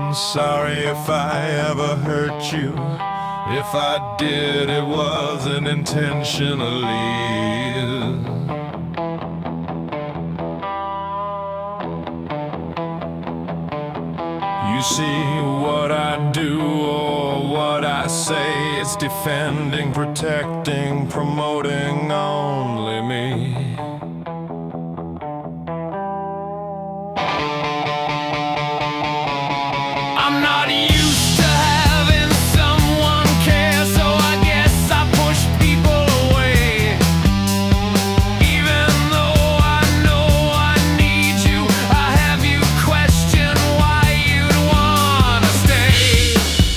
Sorry if I ever hurt you. If I did, it wasn't intentionally. You see, what I do or what I say, it's defending, protecting, promoting only me. I'm not used to having someone care, so I guess I push people away. Even though I know I need you, I have you question why you'd wanna stay.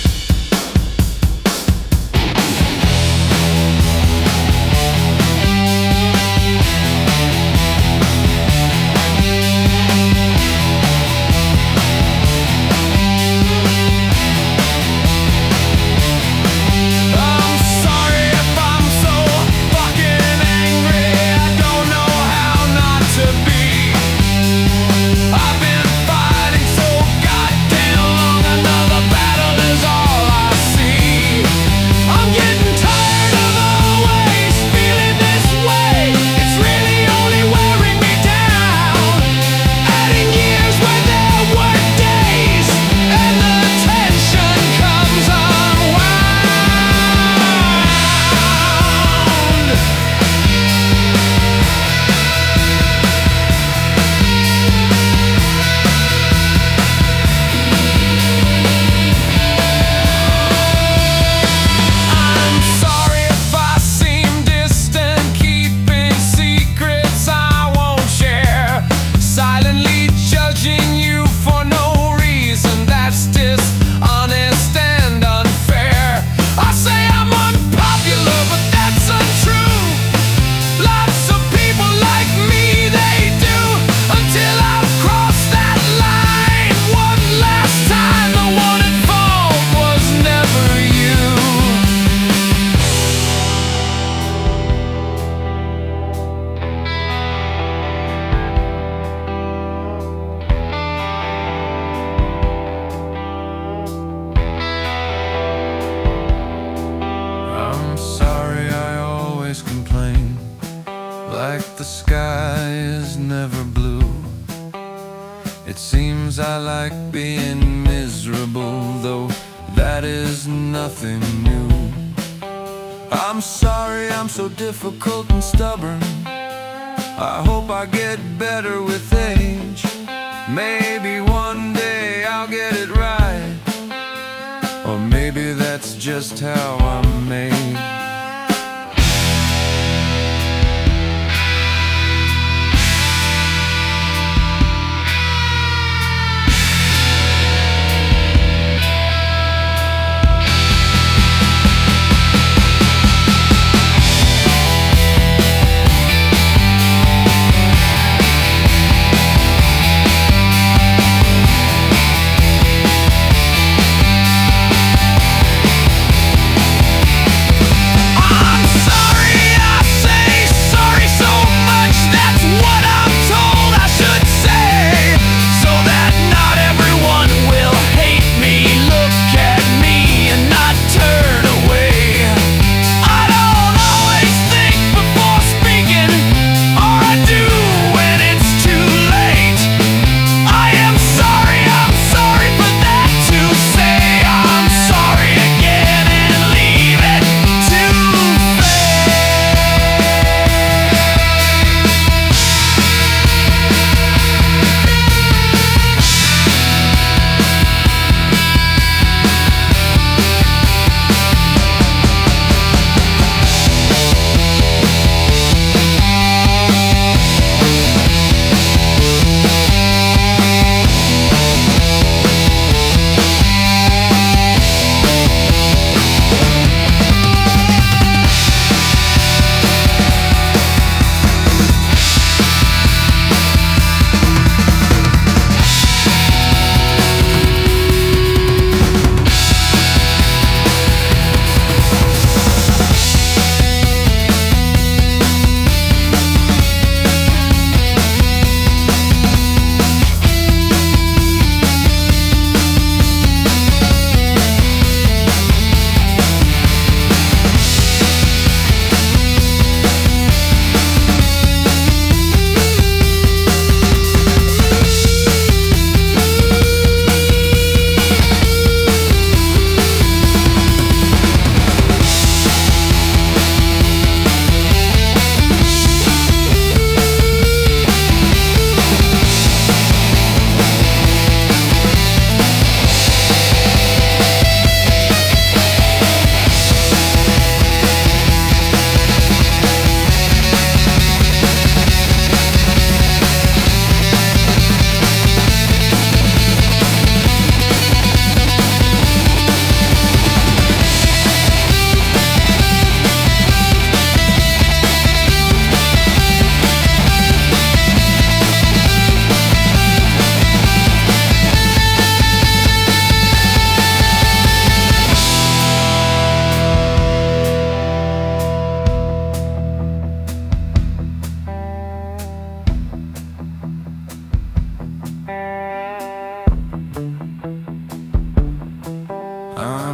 Like the sky is never blue. It seems I like being miserable, though that is nothing new. I'm sorry I'm so difficult and stubborn. I hope I get better with age. Maybe one day I'll get it right, or maybe that's just how I'm made.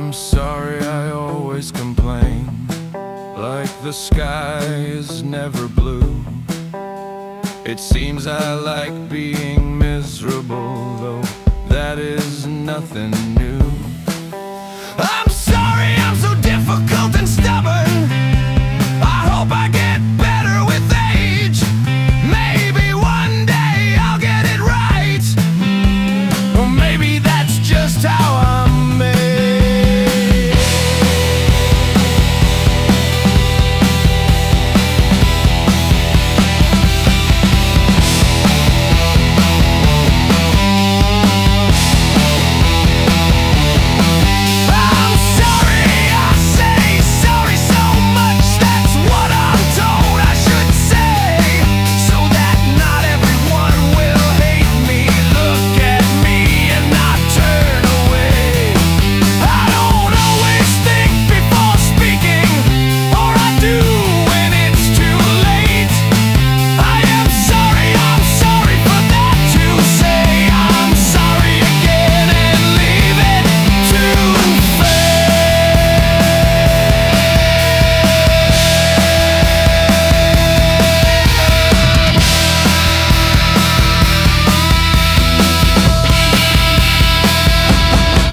I'm sorry I always complain, like the sky is never blue. It seems I like being miserable, though that is nothing new.